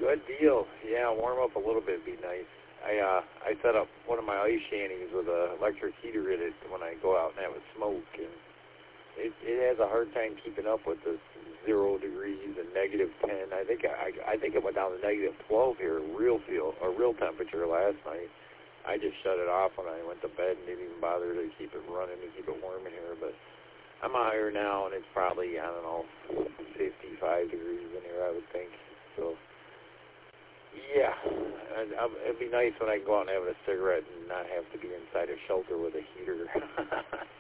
Good deal. Yeah, warm up a little bit would be nice. I set up one of my ice shanties with an electric heater in it when I go out and have a smoke, and it has a hard time keeping up with the 0 degrees and -10. I think it went down to -12 here, real temperature last night. I just shut it off when I went to bed and didn't even bother to keep it running to keep it warm in here. But I'm out here now, and it's probably, I don't know, 55 degrees in here, I would think. So, yeah, it'd be nice when I can go out and have a cigarette and not have to be inside a shelter with a heater.